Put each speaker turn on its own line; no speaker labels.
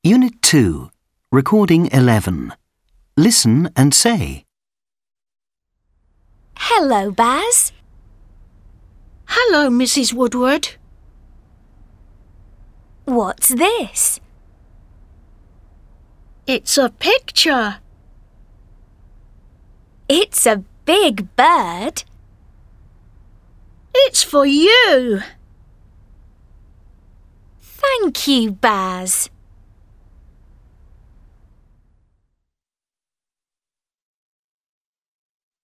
Unit 2, Recording 11. Listen and say.
Hello, Baz.
Hello, Mrs. Woodward.
What's this?
It's a picture.
It's a big bird.
It's for you.
Thank you, Baz.